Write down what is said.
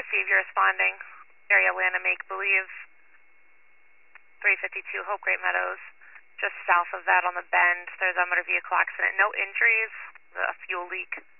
receive you responding. Area Atlanta Make Believe. 352 Hope Great Meadows. Just south of that on the bend, there's a motor vehicle accident. No injuries, a fuel leak.